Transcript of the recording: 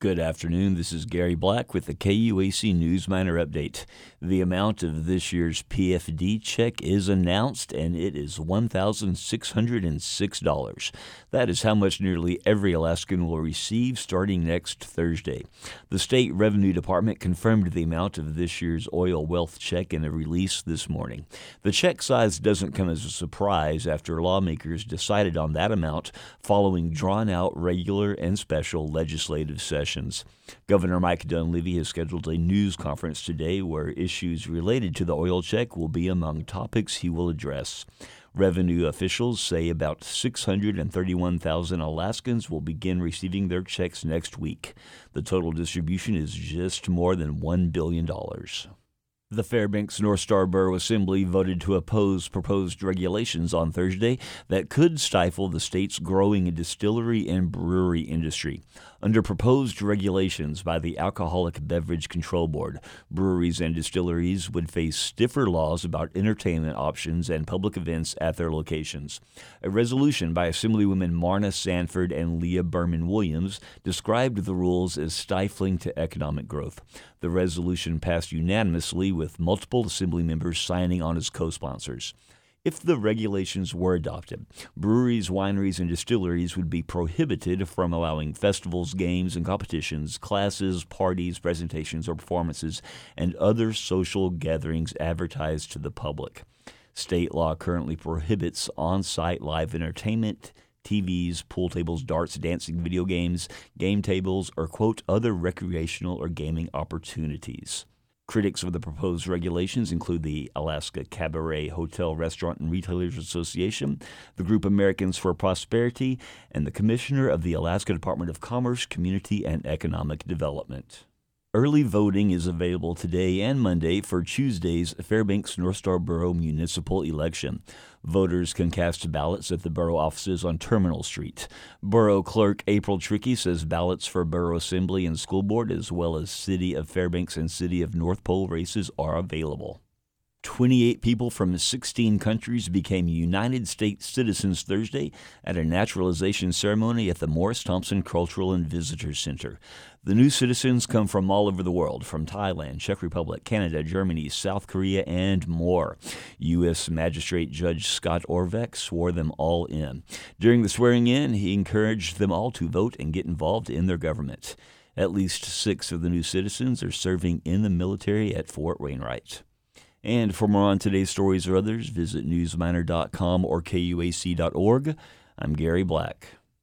Good afternoon. This is Gary Black with the KUAC News Miner Update. The amount of this year's PFD check is announced, and it is $1,606. That is how much nearly every Alaskan will receive starting next Thursday. The State Revenue Department confirmed the amount of this year's oil wealth check in a release this morning. The check size doesn't come as a surprise after lawmakers decided on that amount following drawn-out regular and special legislative sessions. Governor Mike Dunleavy has scheduled a news conference today where issues related to the oil check will be among topics he will address. Revenue officials say about 631,000 Alaskans will begin receiving their checks next week. The total distribution is just more than $1 billion. The Fairbanks North Star Borough Assembly voted to oppose proposed regulations on Thursday that could stifle the state's growing distillery and brewery industry. Under proposed regulations by the Alcoholic Beverage Control Board, breweries and distilleries would face stiffer laws about entertainment options and public events at their locations. A resolution by Assemblywomen Marna Sanford and Leah Berman Williams described the rules as stifling to economic growth. The resolution passed unanimously with multiple Assembly members signing on as co-sponsors. If the regulations were adopted, breweries, wineries, and distilleries would be prohibited from allowing festivals, games, and competitions, classes, parties, presentations, or performances, and other social gatherings advertised to the public. State law currently prohibits on-site live entertainment, TVs, pool tables, darts, dancing, video games, game tables, or, quote, other recreational or gaming opportunities. Critics of the proposed regulations include the Alaska Cabaret Hotel, Restaurant, and Retailers Association, the group Americans for Prosperity, and the Commissioner of the Alaska Department of Commerce, Community, and Economic Development. Early voting is available today and Monday for Tuesday's Fairbanks North Star Borough municipal election. Voters can cast ballots at the borough offices on Terminal Street. Borough Clerk April Trickey says ballots for Borough Assembly and School Board, as well as City of Fairbanks and City of North Pole races, are available. 28 people from 16 countries became United States citizens Thursday at a naturalization ceremony at the Morris Thompson Cultural and Visitors Center. The new citizens come from all over the world, from Thailand, Czech Republic, Canada, Germany, South Korea, and more. U.S. Magistrate Judge Scott Orvek swore them all in. During the swearing-in, he encouraged them all to vote and get involved in their government. At least 6 of the new citizens are serving in the military at Fort Wainwright. And for more on today's stories or others, visit newsminer.com or KUAC.org. I'm Gary Black.